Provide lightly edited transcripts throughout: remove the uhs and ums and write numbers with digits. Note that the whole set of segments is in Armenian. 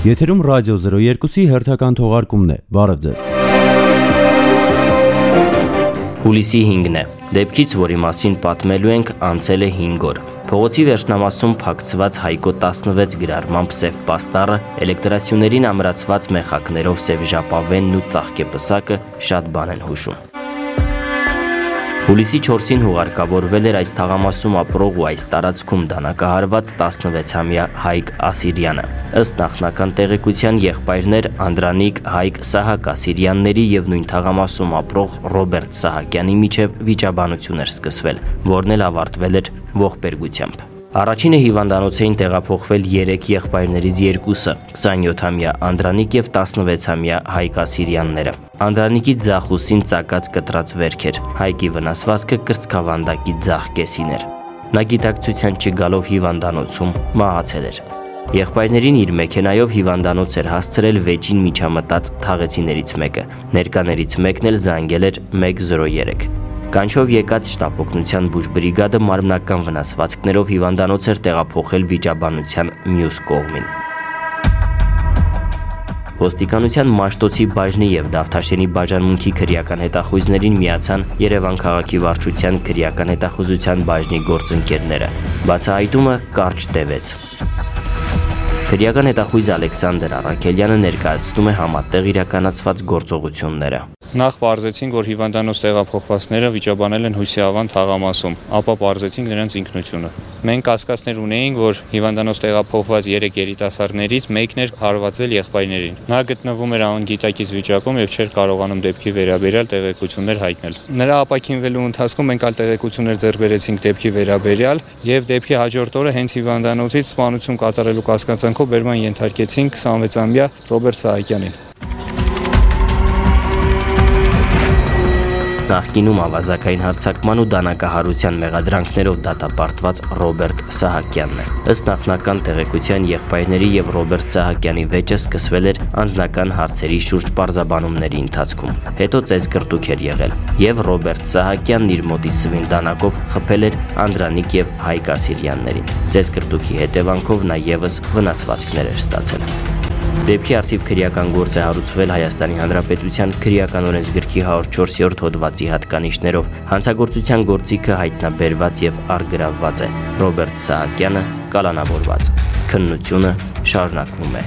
Եթերում ռադիո 02-ի հերթական թողարկումն է։ Բարև ձեզ։ Հուլիսի 5-ն է։ Դեպքից, որի մասին պատմելու ենք, անցել է 5 օր։ Փողոցի վերջնամասում փակցված Հայկո 16 գրառմամբ սև պաստառը, էլեկտրասյուներին ամրացված մեխակներով սև ժապավենն ու ծաղկեպսակը շատ բան են հուշում։ Հուլիսի 4-ին հուղարկավորվել էր այս թաղամասում ապրող ու այս տարածքում դանակահարված 16-ամյա Հայկ Ասիրյանը։ Ըստ նախնական տեղեկության եղբայրներ Անդրանիկ, Հայկ, Սահակ Ասիրյանների եւ նույն թաղամասում ապրող Ռոբերտ Սահակյանի միջև վիճաբանություն էր սկսվել, որն էլ ավարտվել էր ողբերգությամբ։ Առաջինը հիվանդանոց էին տեղափոխվել 3 եղբայրներից երկուսը՝ 27-ամյա Անդրանիկ եւ 16-ամյա Հայկ Ասիրյանները։ Անդրանիկի ձախ ուսին ծակած կտրած վերք էր, Հայկի վնասվածքը կրծքավանդակի ձախ կեսին էր։ Նա գիտակցության չգալով հիվանդանոցում մահացել էր։ Եղբայրներին իր մեքենայով հիվանդանոց էր հասցրել վեճին միջամտած թաղեցիներից մեկը։ Ներկաներից մեկն էլ զանգել էր 103։ Կանչով եկած շտապօգնության բուժբրիգադը մարմնական վնասվածքներով հիվանդանոց էր տեղափոխել վիճաբանության մյուս կողմին։ Ոստիկանության Մաշտոցի բաժնի եւ Դավթաշենի բաժանմունքի քրեական հետախույզներին միացան Երևան քաղաքի վարչության քրեական հետախուզության բաժնի գործընկերները։ Բացահայտումը կարճ տևեց։ Քրեական հետախույզ Ալեքսանդր Առաքելյանը ներկայացնում է համատեղ իրականացված գործողությունները։ Նախ պարզեցինք, որ հիվանդանոց տեղափոխվածները վիճաբանել են Հուսիավան թաղամասում, ապա պարզեցինք նրանց ինքնությունը։ Մենք կասկածներ ունեինք, որ հիվանդանոց տեղափոխված 3 երիտասարդներից մեկն էր հարվածել եղբայրներին։ Նա գտնվում էր անգիտակից վիճակում եւ չէր կարողանում դեպքի վերաբերյալ տեղեկություններ հայտնել։ Նրա ապաքինվելու ընթացքում մենք այլ տեղեկություններ ձեռք բերեցինք դեպքի վերաբերյալ եւ դեպքի հաջորդ օրը հենց հիվանդանոցից սպանություն կատարելու կասկածանքով բերման ենթարկեցինք 26-ամյա Ռոբերտ Սահակյանին։ Նախկինում ավազակային հարձակման ու դանակահարության մեղադրանքներով դատապարտված Ռոբերտ Սահակյանն է։ Ըստ նախնական տեղեկության եղբայրների եւ Ռոբերտ Սահակյանի վեճը սկսվել էր անձնական հարցերի շուրջ պարզաբանումների ընթացքում։ Հետո ծեծկռտուք էր եղել եւ Ռոբերտ Սահակյանն իր մոտի սվին դանակով խփել էր Անդրանիկ եւ Հայկ Ասիրյաններին։ Ծեծկռտուքի հետևանքով նա եւս վնասվածքներ էր ստացել։ Դեպքի արդիվ քրեական գործ է հարուցվել Հայաստանի Հանրապետության քրեական օրենսգրքի 104-րդ հոդվածի հատկանիշներով։ Հանցագործության գործիքը հայտնաբերված եւ առգրավված է։ Ռոբերտ Սահակյանը կալանավորված։ Քննությունը շարունակվում է։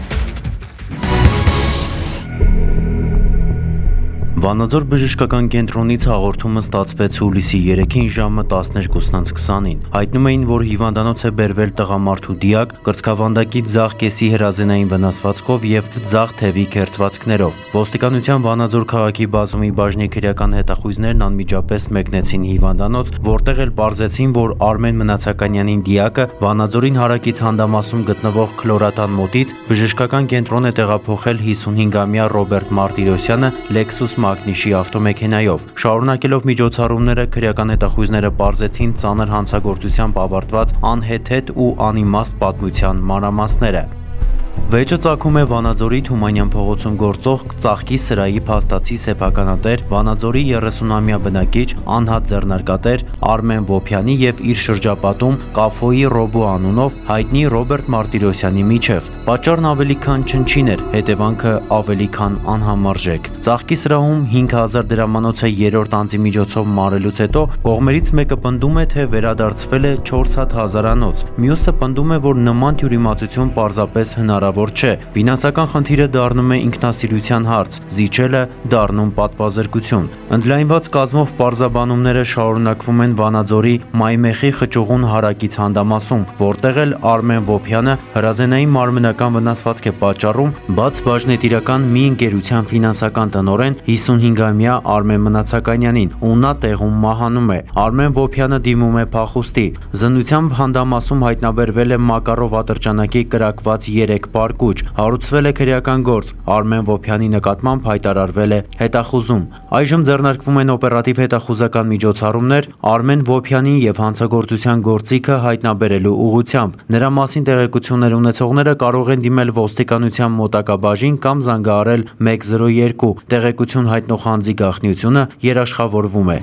Վանաձոր բժշկական կենտրոնից հաղորդումը ստացվեց հուլիսի 3-ին ժամը 12:20-ին։ Հայտնում էին, որ հիվանդանոց է բերվել տղամարդու դիակ կրծքավանդակի ձախ կեսի հրազենային վնասվածքով եւ ձախ թևի քերծվածքներով։ Ոստիկանության Վանաձոր քաղաքի բազումի բաժնի քրեական հետախույզներն անմիջապես մեկնեցին հիվանդանոց, որտեղ էլ պարզեցին, որ Արմեն Մնացականյանին դիակը Վանաձորին հարակից հանդամասում գտնվող քլորատան մոտից բժշկական կենտրոն է տեղափոխել 55-ամյա Ռոբերտ Մարտիրոսյանը Lexus Մագնիշի ավտոմեքենայով։ Շարունակելով միջոցառումները քրեական հետախույզները պարզեցին ծանր հանցագործությամբ ավարտված անհեթեթ ու անիմաստ պատմության մանրամասները։ Վեճը ծագում է Վանաձորի Թումանյան փողոցում գործող ծաղկի սրահի փաստացի սեփականատեր Վանաձորի 30-ամյա բնակիչ անհատ ձեռնարկատեր Արմեն Վոփյանի եւ իր շրջապատում Կաֆոյի Ռոբու անունով հայտնի Ռոբերտ Մարտիրոսյանի միջև։ Պատճառն ավելի քան չնչին էր, հետևանքը ավելի քան անհամարժեք։ Ծաղկի սրահում 5000 դրամանոցը 3-րդ անձի միջոցով մարելուց հետո կողմերից մեկը պնդում է, թե վերադարձվել է 4 հատ հազարանոց։ Մյուսը պնդում է, որ նման թյուրիմացություն պարզապես հնարավոր չէ։ Ֆինանսական խնդիրը դառնում է ինքնասիրության հարց, զիջելը դառնում պատվազրկություն։ Ընդլայնված կազմով պարզաբանումները շարունակվում են Վանաձորի Մայմեխի խճուղուն հարակից հանդամասում, որտեղ էլ Արմեն Վոփյանը հրազենային մարմնական վնասվածք է պատճառում բաց բաժնետիրական մի ընկերության ֆինանսական տնօրեն 55-ամյա Արմեն Մնացականյանին, ու նա տեղում մահանում է։ Արմեն Վոփյանը դիմում է փախուստի։ Զննությամբ հանդամասում հայտնաբերվել է Մակարով ատրճանակի կրակված 3 պարկուճ, հարուցվել է քրեական գործ, Արմեն Վոփյանի նկատմամբ հայտարարվել է հետախուզում։ Այժմ ձեռնարկվում են օպերատիվ հետախուզական միջոցառումներ Արմեն Վոփյանին եւ հանցագործության գործիքը հայտնաբերելու ուղղությամբ։ Նրա մասին տեղեկություններ ունեցողները կարող են դիմել ոստիկանության մոտակա բաժին կամ զանգահարել 102։ Տեղեկություն հայտնող անձի գաղտնիությունը երաշխավորվում է։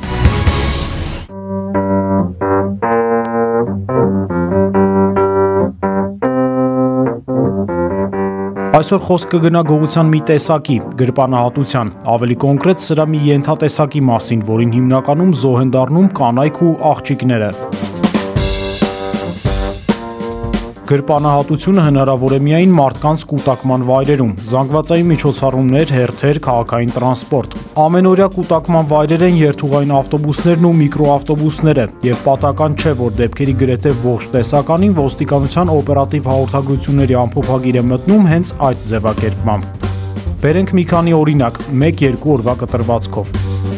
Այսօր խոսք կգնա գողության մի տեսակի, գրպանահատության, ավելի կոնկրետ սրա մի ենթատեսակի մասին, որին հիմնականում զոհ են դառնում կանայք ու աղջիկները։ Գրպանահատությունը հնարավոր է միայն մարդկանց կուտակման վայրերում, զանգվածային միջոցառումներ, հերթեր, քաղաքային տրանսպորտ։ Ամենօրյա կուտակման վայրեր են երթուղային ավտոբուսներն ու միկրոավտոբուսները, եւ պատահական չէ, որ դեպքերի գրեթե ողջ տեսականին ոստիկանության օպերատիվ հաղորդագրությունների ամփոփագիր է մտնում հենց այդ ձևակերպմամբ։ Բերենք մի քանի օրինակ, 1-2 օրվա կտրվածքով։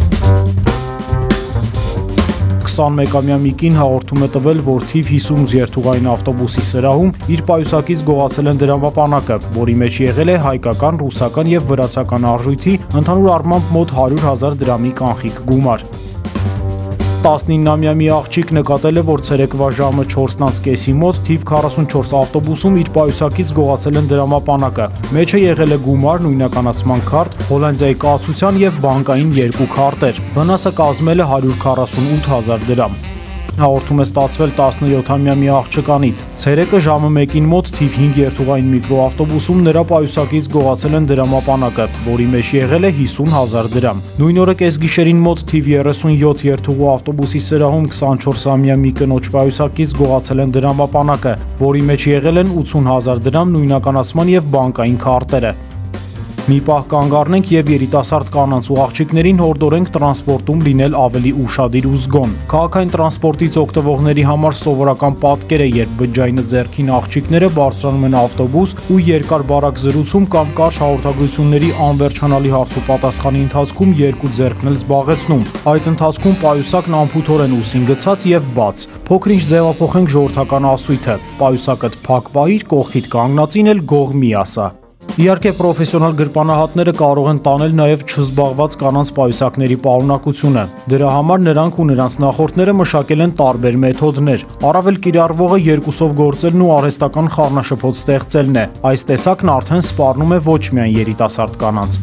21-ամյա մի կին հաղորդում է տվել, որ թիվ 58 երթուղային ավտոբուսի սրահում իր պայուսակից գողացել են դրամապանակը, որի մեջ եղել է հայկական, ռուսական եւ վրացական արժույթի ընդհանուր առմամբ մոտ 100,000 դրամի կանխիկ գումար։ 19-ամյա մի աղջիկ նկատել է, որ ցերեկվա ժամը 4:30-ի մոտ թիվ 44 ավտոբուսում իր պայուսակից գողացել են դրամապանակը։ Մեջը եղել է գումար, նույնականացման քարտ, Հոլանդիայի կացության եւ բանկային 2 քարտեր։ Վնասը կազմել է 148,000 դրամ։ Հաղորդում է ստացվել 17-ամյա մի աղջկանից։ Ցերեկը ժամը 1-ին մոտ թիվ 5 երթուղային միկրոավտոբուսում նրա պայուսակից գողացել են դրամապանակը, որի մեջ եղել է 50,000 դրամ։ Նույն օրը կեսգիշերին մոտ թիվ 37 երթուղու ավտոբուսի սրահում 24-ամյա մի կնոջ պայուսակից գողացել են դրամապանակը, որի մեջ եղել են 80,000 դրամ նույնականացման եւ բանկային քարտերը։ Մի պահ կանգ առնենք եւ երիտասարդ կանանց ու աղջիկներին հորդորենք տրանսպորտում լինել ավելի ուշադիր ու զգոն։ Քաղաքային տրանսպորտից օգտվողների համար սովորական պատկեր է, երբ բջջայինը ձեռքին աղջիկները բարձրանում են ավտոբուս ու երկար բարակ զրուցում կամ կարճ հաղորդագրությունների անվերջանալի հարց ու պատասխանի ընթացքում երկու ձեռքն էլ զբաղեցնում։ Այդ ընթացքում պայուսակն անփութորեն ուսին գցած եւ բաց։ Փոքր-ինչ ձևափոխենք ժողովրդական ասույթը. պայուսակդ փակ պահիր, կողքիդ կանգնածին էլ գող մի ասա։ Իհարկե պրոֆեսիոնալ գրպանահատները կարող են տանել նաև չզբաղված կանանց պայուսակների պարունակությունը։ Դրա համար նրանք ու նրանց նախորդները մշակել են տարբեր մեթոդներ։ Առավել կիրառվողը երկուսով գործելն ու արհեստական խառնաշփոթ ստեղծելն է։ Այս տեսակն արդեն սպառնում է ոչ միայն երիտասարդ կանանց։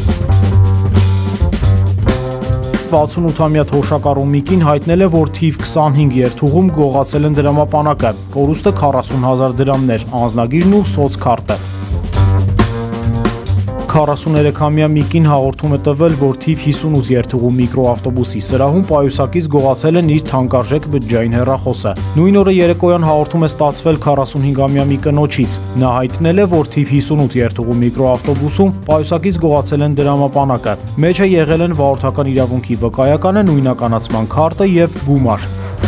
68-ամյա թոշակառու Միկին հայտնել է, որ թիվ 25 երթուղում գողացել են դրամապանակը, կորուստը 40,000 դրամներ, անձնագիրն ու սոցքարտը։ 43-ամյա Միկին հաղորդում է տվել, որ թիվ 58 երթուղու միկրոավտոբուսի սրահում պայուսակից գողացել են իր թանկարժեք բջջային հեռախոսը։ Նույն օրը երեկոյան հաղորդում է ստացվել 45-ամյա մի կնոջից։ Նա հայտնել է, որ թիվ 58 երթուղու միկրոավտոբուսում պայուսակից գողացել են դրամապանակը։ Մեջը եղել են վարորդական իրավունքի վկայականը, նույնականացման քարտը եւ գումար։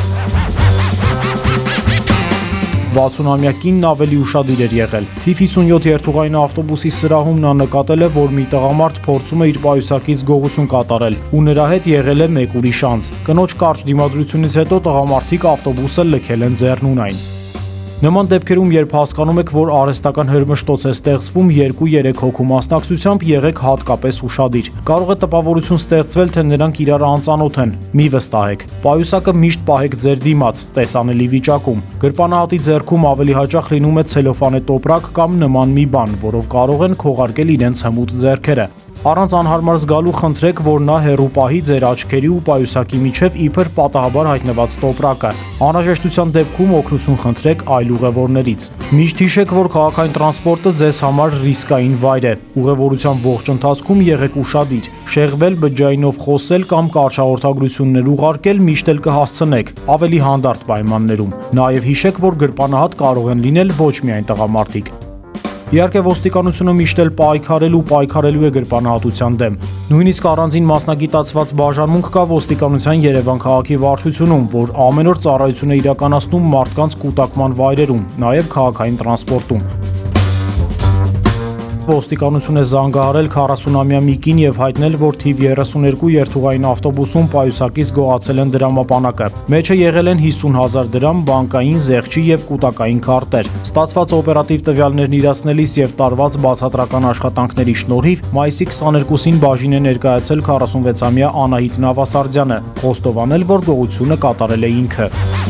60-ամյա կինն ավելի ուշադիր էր եղել։ Թիվ 57 երթուղային ավտոբուսի սրահում նա նկատել է, որ մի տղամարդ փորձում է իր պայուսակից գողություն կատարել ու նրա հետ եղել է մեկ ուրիշ անձ։ Կնոջ կարճ դիմադրությունից հետո տղամարդիկ ավտոբուսը լքել են ձեռնունայն։ Նման դեպքերում, երբ հասկանում եք, որ արհեստական հրմշտոց է ստեղծվում 2-3 հոգու մասնակցությամբ, եղեք հատկապես ուշադիր։ Կարող է տպավորություն ստեղծվել, թե նրանք իրար անծանոթ են։ Մի վստահեք։ Պայուսակը միշտ պահեք ձեր դիմաց, տեսանելի վիճակում։ Գրպանահատի ձեռքում ավելի հաճախ լինում է ցելոֆանե տոպրակ կամ նման մի բան, որով կարող են քողարկել իրենց հմուտ ձեռքերը։ Առանց անհարմար զգալու խնդրեք, որ նա հեռու պահի ձեր աչքերի ու պայուսակի միջև իբր պատահաբար հայտնված տոպրակը։ Անհրաժեշտության դեպքում օգնություն խնդրեք այլ ուղևորներից։ Միշտ հիշեք, որ քաղաքային տրանսպորտը ձեզ համար ռիսկային վայր է։ Ուղևորության ողջ ընթացքում եղեք ուշադիր։ Շեղվել, բջջայինով խոսել կամ կարճ հաղորդագրություններ ուղարկել միշտ էլ կհասցնեք, ավելի հանդարտ պայմաններում։ Նաև հիշեք, որ գրպանահատ կարող են լինել ոչ միայն տղամարդիկ։ Իհարկե ոստիկանությունը միշտ էլ պայքարելու է գրպանահատության դեմ։ Նույնիսկ առանձին մասնագիտացված բաժանմունք կա ոստիկանության Երևան քաղաքի վարչությունում, որ ամեն օր ծառայություն է իրականացնում մարդկանց կուտակման վայրերում, նաև քաղաքային տրանսպորտում։ Ոստիկանություն է զանգահարել 40-ամյա Միկին եւ հայտնել, որ թիվ 32 երթուղային ավտոբուսում պայուսակից գողացել են դրամապանակը։ Մեջը եղել են 50,000 դրամ, բանկային, զեղչի եւ կուտակային քարտեր։ Ստացված օպերատիվ տվյալներն իրացնելիս եւ տարված բացատրական աշխատանքների շնորհիվ մայիսի 22-ին բաժին է ներկայացել 46-ամյա Անահիտ Նավասարդյանը, խոստովանել, որ գողությունը կատարել է ինքը։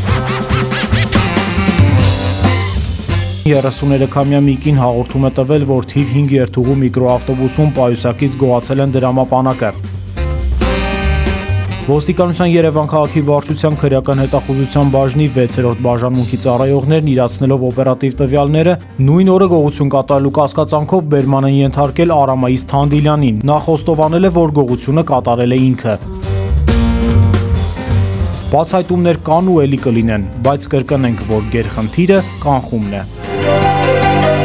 33-ամյա Միկին հաղորդում է տվել, որ թիվ 5 երթուղու միկրոավտոբուսում պայուսակից գողացել են դրամապանակը։ Ոստիկանության Երևան քաղաքի վարչության քրեական հետախուզության բաժնի 6-րդ բաժանմունքի ծառայողներն իրացնելով օպերատիվ տվյալները նույն օրը գողություն կատարելու կասկածանքով բերման են ենթարկել Արամայիս Թանդիլյանին։ Նա խոստովանել է, որ գողությունը կատարել է ինքը։ Բացահայտումներ կան ու ելի կլինեն, բայց կրկնենք, որ գերխնդիրը կանխումն է։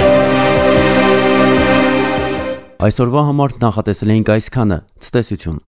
Այսօրվա համար նախատեսել էինք այսքանը։ Ցտեսություն։